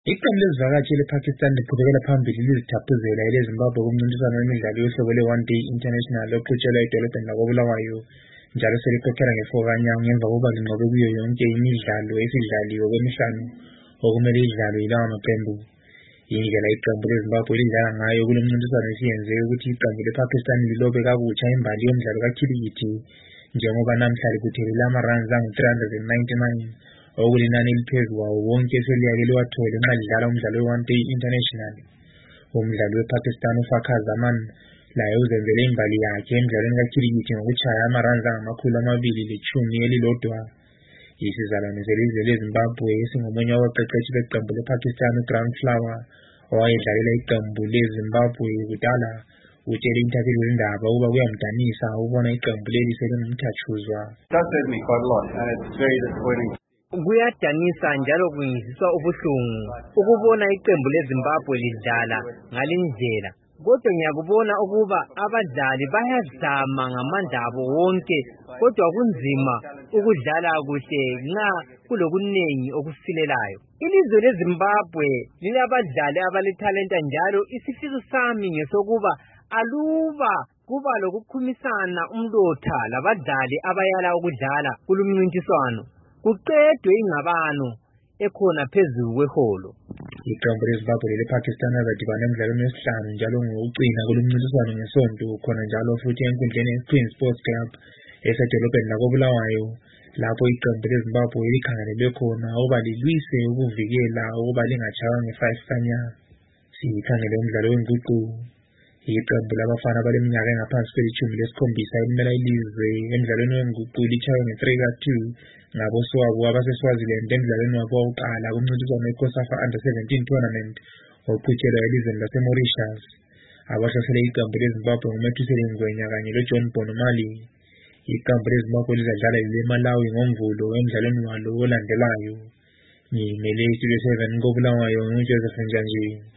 Iqembu lezivakashi lePakistan liqhubekela phambili lizithaphuzela eleZimbabwe kumncintiswano wemidlalo yohlobo le-One-Day International oqhutshelwa edolobheni lakoBulawayo, njalo selikhokhela nge-4 kanyawo ngemva kokuba linqobe kuyo yonke imidlalo esidlaliwe okwemihlanu okumele idlalwe yilawa maqembu. Indlela iqembu leZimbabwe lidlala ngayo kulo mncintiswano isiyenze ukuthi iqembu lePakistan lilobe kabutsha imbali yomdlalo kakhilikithi, njengoba namhla likuthelele ama-runs angu-399 okulinani eliphezu kwawo wonke eseliyake liwathole nxa lidlala umdlalo we-One-Day International. Umdlali wePakistan uFakhar Zaman laye uzenzele imbali yakhe emdlalweni kakhilikithi ngokutshaya ama-runs angama-211. Isizalwane selizwe leZimbabwe esingomunye wabaqeqeshi beqembu lePakistan uGrant Flower owayedlalela iqembu leZimbabwe kudala utshele intatheli zindaba ukuba kuyamdanisa ukubona iqembu leli selingumthatshuzwa. Kuyadanisa njalo kungizwisa ubuhlungu ukubona iqembu leZimbabwe lidlala ngalindlela, kodwa ngiyakubona ukuba abadlali bayazama ngamandla abo wonke, kodwa kunzima ukudlala kuhle nxa kulokunengi okusilelayo. Ilizwe leZimbabwe lilabadlali abalethalenta, njalo isifiso sami ngesokuba aluba kuba lokukhumisana umlotha labadlali abayala ukudlala kulumncintiswano, kuqedwe ingxabano ekhona phezulu kweholo. Iqembu leZimbabwe lePakistan azadibana emdlalweni wesihlanu njalo ngokucina kulumncintiswano ngesonto, khona njalo futhi enkundleni yeQueen Sports Club esedolobheni lakoBulawayo, lapho iqembu leZimbabwe likhangelelwe khona ukuba lilwise ukuvikela ukuba lingatshaywa nge-5 kanyawo. Sikhangele umdlalo wenguqu. Iqembu labafana baleminyaka engaphansi kweli-17 elimela ilizwe emdlalweni wenguqu litshaywe nge-3-2 ngaboswabu abaseSwaziland emdlalweni wabo wokuqala kumncintiswano weCOSAFA Under-17 Tournament oqhutshelwa elizweni laseMauritius. Abahlasele iqembu leZimbabwe nguMethuselela Ngwenya kanye loJohn Bonomali. Iqembu leZimbabwe lizadlala leMalawi ngoMvulo emdlalweni walo olandelayo. Ngimele iStudio 7 koBulawayo, nguJoseph Njanji.